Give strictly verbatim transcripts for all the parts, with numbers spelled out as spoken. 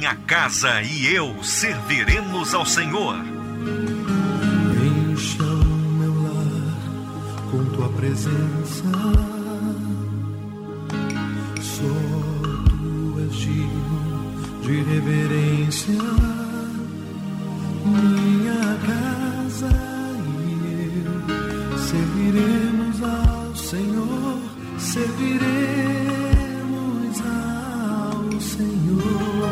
minha casa e eu serviremos ao Senhor. Encha o meu lar com tua presença. Só tu és digno de reverência. Minha casa e eu serviremos ao Senhor, serviremos ao Senhor.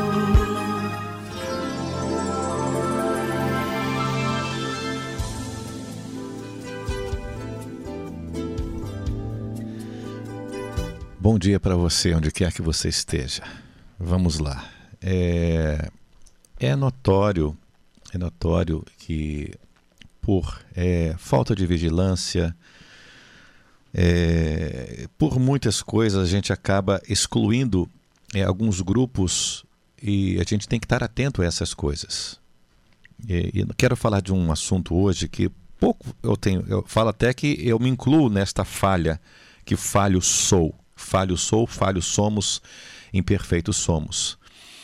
Bom dia para você, onde quer que você esteja. Vamos lá. É, é notório, é notório que por é, falta de vigilância, é, por muitas coisas a gente acaba excluindo é, alguns grupos e a gente tem que estar atento a essas coisas. E, e quero falar de um assunto hoje que pouco eu tenho, eu falo até que eu me incluo nesta falha, que falho sou. Falho sou, falho somos, imperfeitos somos.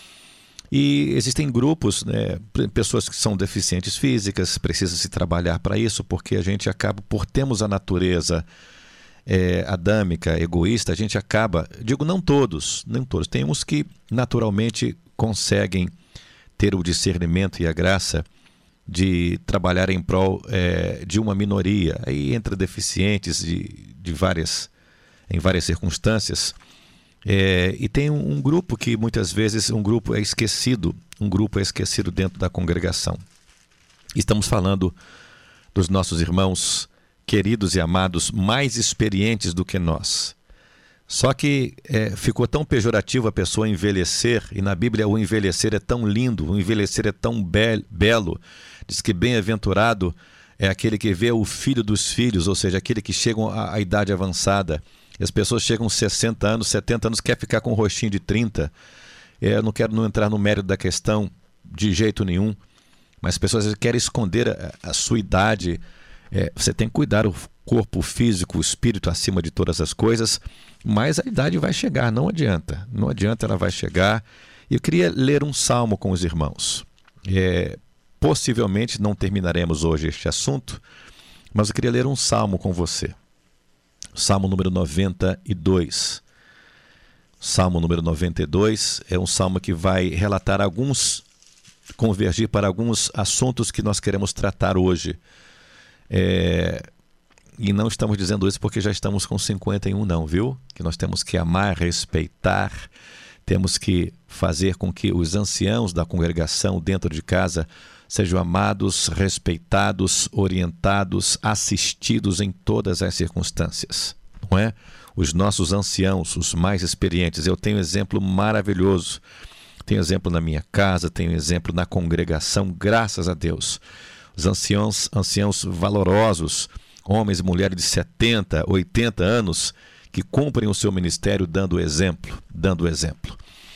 E existem grupos, né, pessoas que são deficientes físicas, precisa se trabalhar para isso, porque a gente acaba, por termos a natureza é, adâmica, egoísta, a gente acaba, digo não todos, não todos, tem uns que naturalmente conseguem ter o discernimento e a graça de trabalhar em prol é, de uma minoria. Aí entra deficientes de, de várias em várias circunstâncias, é, e tem um, um grupo que muitas vezes um grupo é esquecido, um grupo é esquecido dentro da congregação. Estamos falando dos nossos irmãos queridos e amados, mais experientes do que nós. Só que é, ficou tão pejorativo a pessoa envelhecer, e na Bíblia o envelhecer é tão lindo, o envelhecer é tão be- belo, diz que bem-aventurado é aquele que vê o filho dos filhos, ou seja, aquele que chega à, à idade avançada. As pessoas chegam aos sessenta anos, setenta anos, quer ficar com um rostinho de trinta. É, eu não quero não entrar no mérito da questão de jeito nenhum, mas as pessoas querem esconder a, a sua idade. É, você tem que cuidar o corpo o físico, o espírito acima de todas as coisas, mas a idade vai chegar, não adianta. Não adianta, ela vai chegar. E eu queria ler um salmo com os irmãos. É, possivelmente não terminaremos hoje este assunto, mas eu queria ler um salmo com você. Salmo número noventa e dois. Salmo número noventa e dois é um salmo que vai relatar alguns, convergir para alguns assuntos que nós queremos tratar hoje. É, e não estamos dizendo isso porque já estamos com cinquenta e um não, viu? Que nós temos que amar, respeitar, temos que fazer com que os anciãos da congregação dentro de casa sejam amados, respeitados, orientados, assistidos em todas as circunstâncias, não é? Os nossos anciãos, os mais experientes, eu tenho exemplo maravilhoso, tenho exemplo na minha casa, tenho exemplo na congregação, graças a Deus. Os anciãos, anciãos valorosos, homens e mulheres de setenta, oitenta anos, que cumprem o seu ministério dando exemplo, dando exemplo.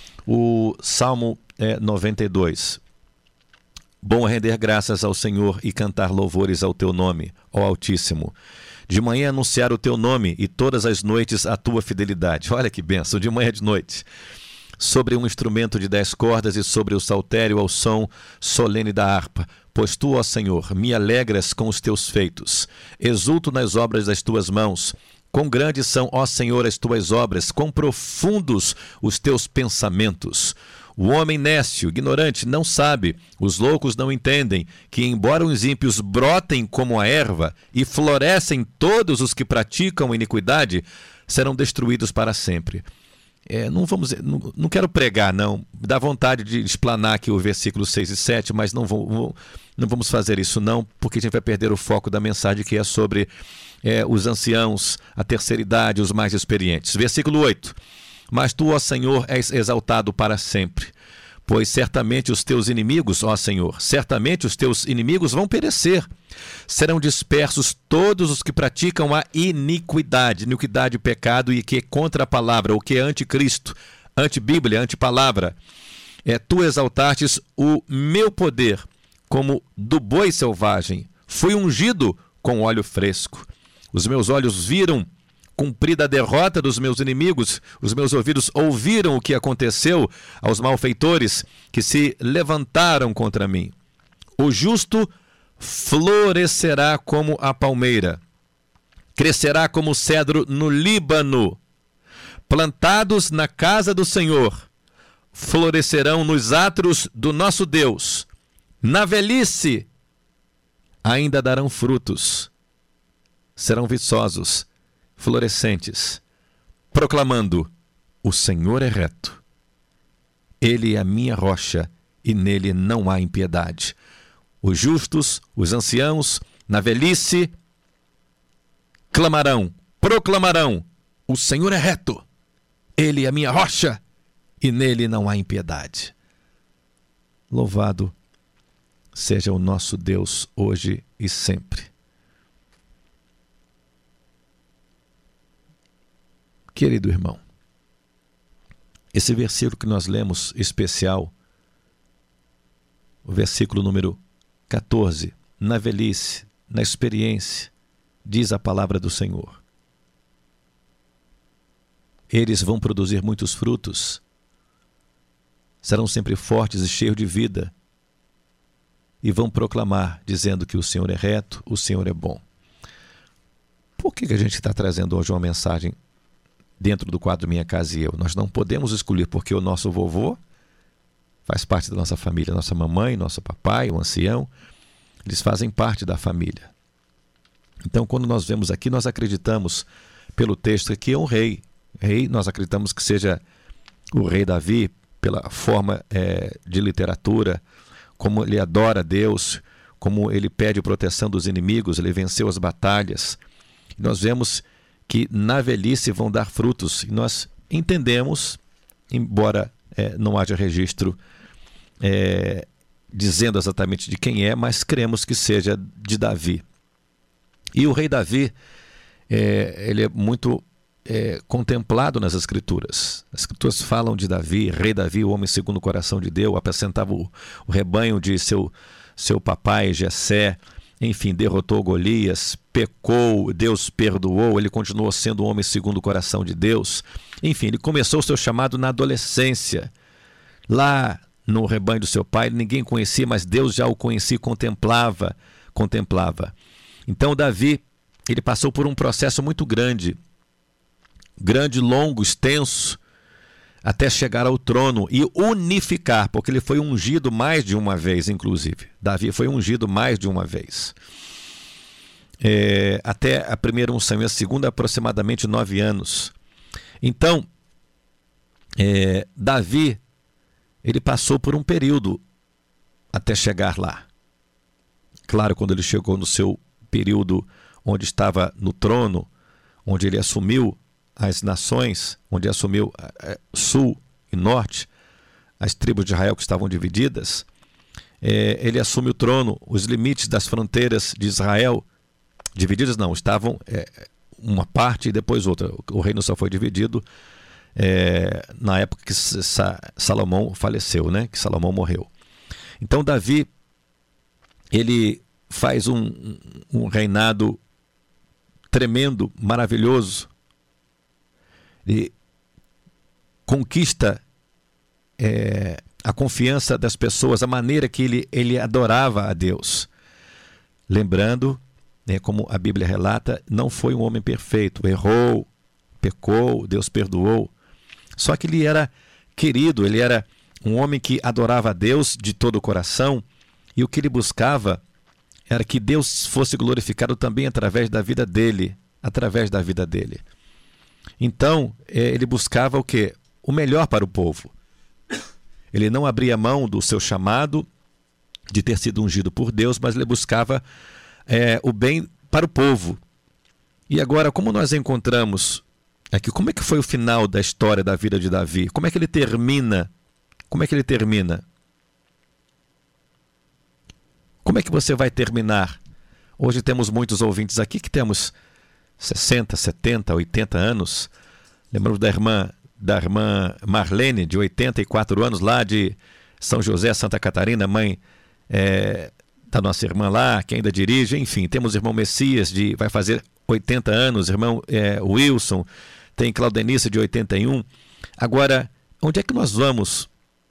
O Salmo é, noventa e dois. Bom é render graças ao Senhor e cantar louvores ao teu nome, ó Altíssimo. De manhã anunciar o teu nome e todas as noites a tua fidelidade. Olha que bênção, de manhã e de noite. Sobre um instrumento de dez cordas e sobre o saltério ao som solene da harpa. Pois tu, ó Senhor, me alegras com os teus feitos. Exulto nas obras das tuas mãos. Quão grandes são, ó Senhor, as tuas obras, quão profundos os teus pensamentos. O homem nécio, ignorante, não sabe, os loucos não entendem, que embora os ímpios brotem como a erva e florescem todos os que praticam iniquidade, serão destruídos para sempre. É, não, vamos, não, não quero pregar, não. Dá vontade de explanar aqui o versículo seis e sete, mas não, vou, não vamos fazer isso não, porque a gente vai perder o foco da mensagem que é sobre é, os anciãos, a terceira idade, os mais experientes. Versículo oito. Mas tu, ó Senhor, és exaltado para sempre, pois certamente os teus inimigos, ó Senhor, certamente os teus inimigos vão perecer. Serão dispersos todos os que praticam a iniquidade, iniquidade, pecado e que é contra a palavra, o que é anticristo, antibíblia, antipalavra. É, tu exaltastes o meu poder como do boi selvagem. Fui ungido com óleo fresco. Os meus olhos viram cumprida a derrota dos meus inimigos, os meus ouvidos ouviram o que aconteceu aos malfeitores que se levantaram contra mim. O justo florescerá como a palmeira, crescerá como o cedro no Líbano. Plantados na casa do Senhor, florescerão nos átrios do nosso Deus. Na velhice ainda darão frutos, serão viçosos, florescentes, proclamando: o Senhor é reto. Ele é a minha rocha e nele não há impiedade. Os justos, os anciãos, na velhice, clamarão, proclamarão: o Senhor é reto. Ele é a minha rocha e nele não há impiedade. Louvado seja o nosso Deus hoje e sempre. Querido irmão, esse versículo que nós lemos especial, o versículo número quatorze, na velhice, na experiência, diz a palavra do Senhor: eles vão produzir muitos frutos, serão sempre fortes e cheios de vida, e vão proclamar, dizendo que o Senhor é reto, o Senhor é bom. Por que que a gente está trazendo hoje uma mensagem dentro do quadro Minha Casa e Eu? Nós não podemos escolher, porque o nosso vovô faz parte da nossa família, nossa mamãe, nosso papai, o ancião, eles fazem parte da família. Então, quando nós vemos aqui, nós acreditamos, pelo texto, que é um rei. Rei, nós acreditamos que seja o rei Davi, pela forma é, de literatura, como ele adora Deus, como ele pede proteção dos inimigos, ele venceu as batalhas. Nós vemos que na velhice vão dar frutos, e nós entendemos, embora é, não haja registro é, dizendo exatamente de quem é, mas cremos que seja de Davi. E o rei Davi, é, ele é muito é, contemplado nas Escrituras. As Escrituras falam de Davi, rei Davi, o homem segundo o coração de Deus, apacentava o, o rebanho de seu, seu papai Jessé, enfim, derrotou Golias, pecou, Deus perdoou, ele continuou sendo um homem segundo o coração de Deus. Enfim, ele começou o seu chamado na adolescência. Lá no rebanho do seu pai, ninguém conhecia, mas Deus já o conhecia e contemplava, contemplava. Então Davi, ele passou por um processo muito grande, grande, longo, extenso, até chegar ao trono e unificar, porque ele foi ungido mais de uma vez, inclusive. Davi foi ungido mais de uma vez. É, até a primeira unção e a segunda, aproximadamente nove anos. Então, é, Davi, ele passou por um período até chegar lá. Claro, quando ele chegou no seu período onde estava no trono, onde ele assumiu as nações, onde assumiu sul e norte, as tribos de Israel que estavam divididas, é, ele assume o trono, os limites das fronteiras de Israel, divididas não, estavam é, uma parte e depois outra. O reino só foi dividido é, na época que Salomão faleceu, né? Que Salomão morreu. Então Davi, ele faz um, um reinado tremendo, maravilhoso. Ele conquista é, a confiança das pessoas, a maneira que ele, ele adorava a Deus. Lembrando, né, como a Bíblia relata, não foi um homem perfeito, errou, pecou, Deus perdoou. Só que ele era querido, ele era um homem que adorava a Deus de todo o coração, e o que ele buscava era que Deus fosse glorificado também através da vida dele, através da vida dele. Então, ele buscava o quê? O melhor para o povo. Ele não abria mão do seu chamado de ter sido ungido por Deus, mas ele buscava é, o bem para o povo. E agora, como nós encontramos aqui, como é que foi o final da história da vida de Davi? Como é que ele termina? Como é que ele termina? Como é que você vai terminar? Hoje temos muitos ouvintes aqui que temos sessenta, setenta, oitenta anos. Lembramos da irmã, da irmã Marlene, de oitenta e quatro anos, lá de São José, Santa Catarina, mãe é, da nossa irmã lá, que ainda dirige. Enfim, temos o irmão Messias, de, vai fazer oitenta anos, irmão é, Wilson, tem Claudenice de oitenta e um. Agora, onde é que nós vamos?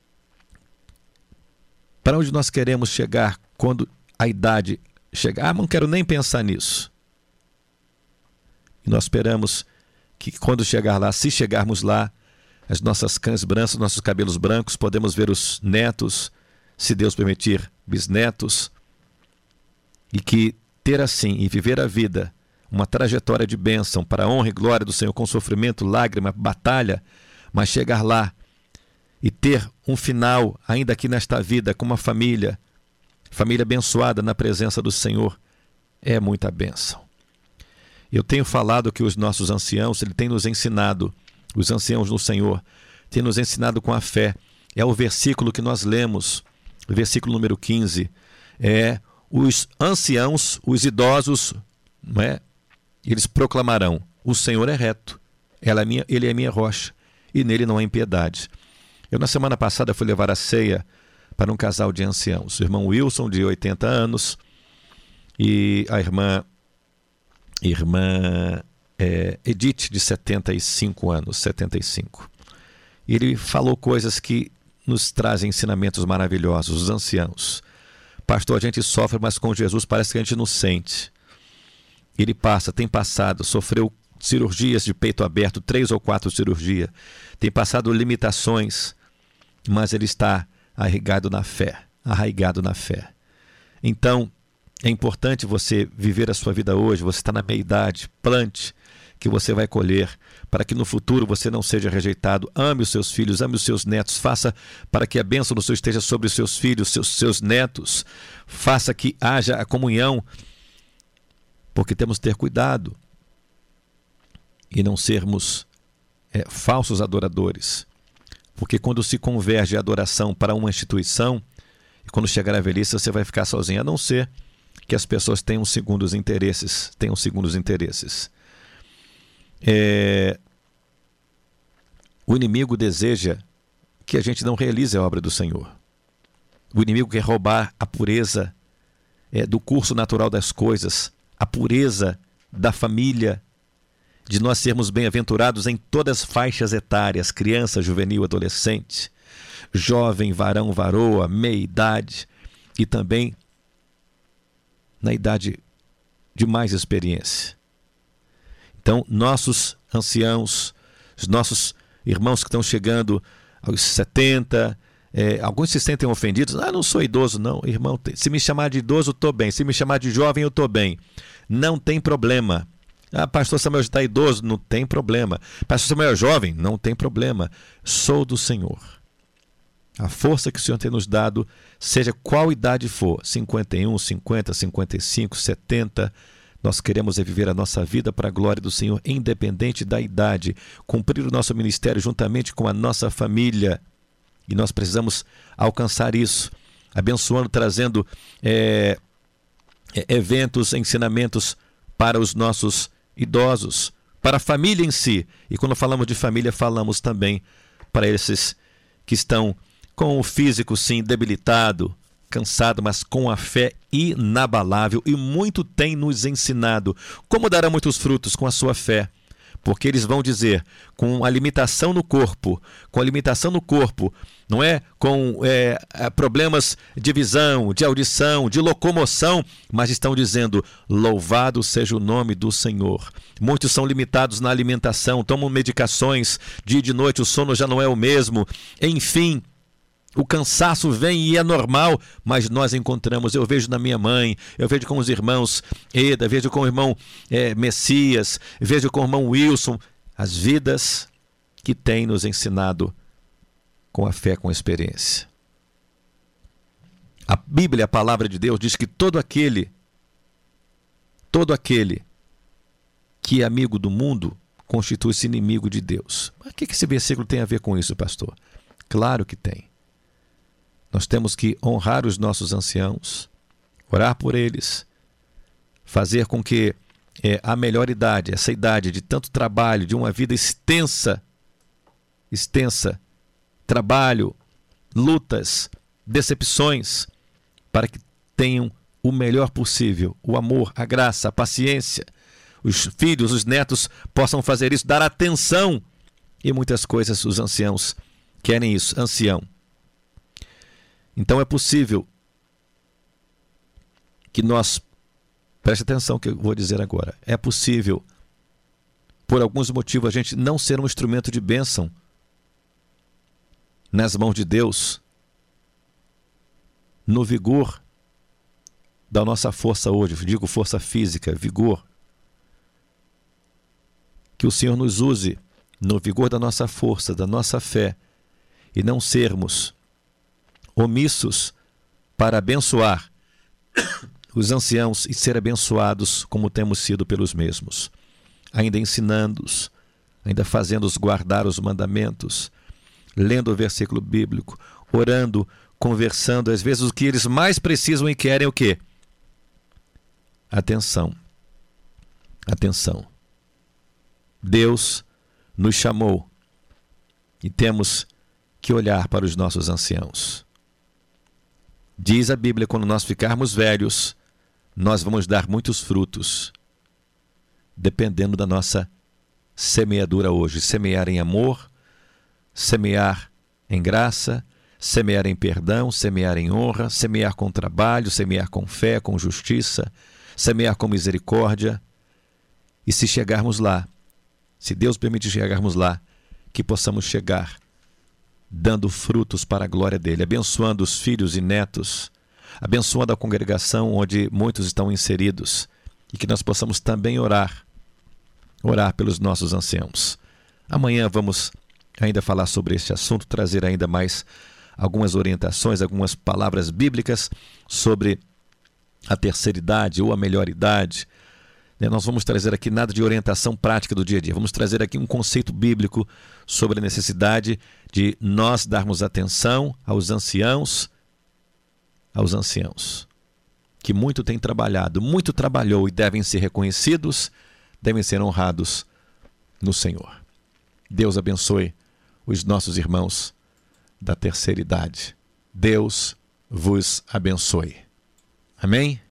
Para onde nós queremos chegar quando a idade chegar? Ah, não quero nem pensar nisso. E nós esperamos que quando chegar lá, se chegarmos lá, as nossas cães brancas, nossos cabelos brancos, podemos ver os netos, se Deus permitir, bisnetos, e que ter assim e viver a vida, uma trajetória de bênção para a honra e glória do Senhor, com sofrimento, lágrima, batalha, mas chegar lá e ter um final, ainda aqui nesta vida, com uma família, família abençoada na presença do Senhor, é muita bênção. Eu tenho falado que os nossos anciãos, ele tem nos ensinado, os anciãos no Senhor, tem nos ensinado com a fé. É o versículo que nós lemos, o versículo número quinze, é os anciãos, os idosos, não é? Eles proclamarão: o Senhor é reto, ela é minha, ele é minha rocha, e nele não há impiedade. Eu na semana passada fui levar a ceia para um casal de anciãos, o irmão Wilson, de oitenta anos, e a irmã, irmã é, Edith, de setenta e cinco anos, setenta e cinco. E ele falou coisas que nos trazem ensinamentos maravilhosos, os anciãos. Pastor, a gente sofre, mas com Jesus parece que a gente não sente. Ele passa, tem passado, sofreu cirurgias de peito aberto, três ou quatro cirurgias, tem passado limitações, mas ele está arraigado na fé, arraigado na fé. Então, é importante você viver a sua vida hoje, você está na meia-idade, plante, que você vai colher, para que no futuro você não seja rejeitado. Ame os seus filhos, ame os seus netos, faça para que a bênção do Senhor esteja sobre os seus filhos, seus, seus netos, faça que haja a comunhão, porque temos que ter cuidado e não sermos é, falsos adoradores, porque quando se converge a adoração para uma instituição, e quando chegar a velhice você vai ficar sozinho, a não ser que as pessoas tenham segundos interesses, tenham segundos interesses. É... O inimigo deseja que a gente não realize a obra do Senhor. O inimigo quer roubar a pureza é, do curso natural das coisas, a pureza da família, de nós sermos bem-aventurados em todas as faixas etárias, criança, juvenil, adolescente, jovem, varão, varoa, meia-idade e também na idade de mais experiência. Então, nossos anciãos, os nossos irmãos que estão chegando aos setenta, é, alguns se sentem ofendidos. Ah, não sou idoso, não, irmão. Se me chamar de idoso, eu estou bem. Se me chamar de jovem, eu estou bem. Não tem problema. Ah, pastor Samuel está idoso, não tem problema. Pastor Samuel é jovem, não tem problema. Sou do Senhor. A força que o Senhor tem nos dado, seja qual idade for, cinquenta e um, cinquenta, cinquenta e cinco, setenta, nós queremos é viver a nossa vida para a glória do Senhor, independente da idade, cumprir o nosso ministério juntamente com a nossa família. E nós precisamos alcançar isso, abençoando, trazendo é, eventos, ensinamentos para os nossos idosos, para a família em si. E quando falamos de família, falamos também para esses que estão com o físico, sim, debilitado, cansado, mas com a fé inabalável. E muito tem nos ensinado como dará muitos frutos com a sua fé. Porque eles vão dizer, com a limitação no corpo, com a limitação no corpo, não é? Com é, problemas de visão, de audição, de locomoção, mas estão dizendo, louvado seja o nome do Senhor. Muitos são limitados na alimentação, tomam medicações, dia e de noite o sono já não é o mesmo, enfim. O cansaço vem e é normal, mas nós encontramos, eu vejo na minha mãe, eu vejo com os irmãos Eda, vejo com o irmão é, Messias, vejo com o irmão Wilson, as vidas que têm nos ensinado com a fé, com a experiência. A Bíblia, a palavra de Deus, diz que todo aquele, todo aquele que é amigo do mundo, constitui-se inimigo de Deus. Mas o que esse versículo tem a ver com isso, pastor? Claro que tem. Nós temos que honrar os nossos anciãos, orar por eles, fazer com que é, a melhor idade, essa idade de tanto trabalho, de uma vida extensa, extensa, trabalho, lutas, decepções, para que tenham o melhor possível, o amor, a graça, a paciência, os filhos, os netos possam fazer isso, dar atenção. E muitas coisas os anciãos querem isso, ancião. Então é possível que nós, preste atenção no que eu vou dizer agora, é possível, por alguns motivos, a gente não ser um instrumento de bênção nas mãos de Deus, no vigor da nossa força hoje, eu digo força física, vigor. Que o Senhor nos use no vigor da nossa força, da nossa fé, e não sermos omissos para abençoar os anciãos e ser abençoados como temos sido pelos mesmos, ainda ensinando-os, ainda fazendo-os guardar os mandamentos, lendo o versículo bíblico, orando, conversando, às vezes o que eles mais precisam e querem é o quê? Atenção. Atenção. Deus nos chamou e temos que olhar para os nossos anciãos. Diz a Bíblia, quando nós ficarmos velhos, nós vamos dar muitos frutos, dependendo da nossa semeadura hoje. Semear em amor, semear em graça, semear em perdão, semear em honra, semear com trabalho, semear com fé, com justiça, semear com misericórdia. E se chegarmos lá, se Deus permitir chegarmos lá, que possamos chegar dando frutos para a glória dele, abençoando os filhos e netos, abençoando a congregação onde muitos estão inseridos, e que nós possamos também orar, orar pelos nossos anciãos. Amanhã vamos ainda falar sobre este assunto, trazer ainda mais algumas orientações, algumas palavras bíblicas sobre a terceira idade ou a melhor idade. Nós vamos trazer aqui nada de orientação prática do dia a dia. Vamos trazer aqui um conceito bíblico sobre a necessidade de nós darmos atenção aos anciãos, aos anciãos, que muito têm trabalhado, muito trabalhou e devem ser reconhecidos, devem ser honrados no Senhor. Deus abençoe os nossos irmãos da terceira idade. Deus vos abençoe. Amém?